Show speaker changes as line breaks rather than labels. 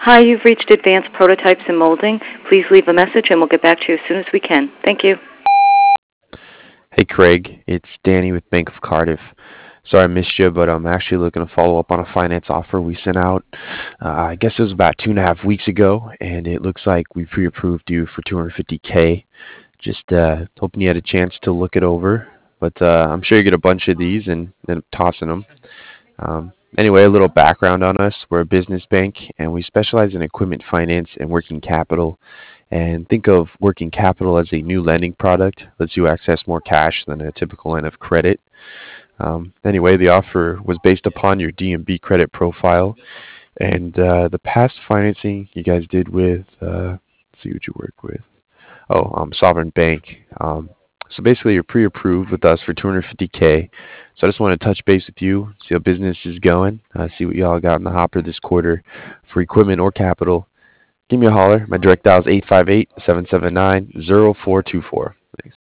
Hi, you've reached Advanced Prototypes and Molding. Please leave a message and we'll get back to you as soon as we can. Thank you.
Hey Craig, it's Danny with Bank of Cardiff. Sorry I missed you, but I'm actually looking to follow up on a finance offer we sent out. I guess it was about 2.5 weeks ago, and it looks like we pre-approved you for 250K. Just hoping you had a chance to look it over, but I'm sure you get a bunch of these and then tossing them. Anyway, a little background on us. We're a business bank, and we specialize in equipment finance and working capital. And think of working capital as a new lending product, lets you access more cash than a typical line of credit. Anyway, the offer was based upon your DMB credit profile and the past financing you guys did with, let's see what you work with. Oh, Sovereign Bank. So basically, you're pre-approved with us for 250K. So I just want to touch base with you, see how business is going, see what y'all got in the hopper this quarter for equipment or capital. Give me a holler. My direct dial is 858-779-0424. Thanks.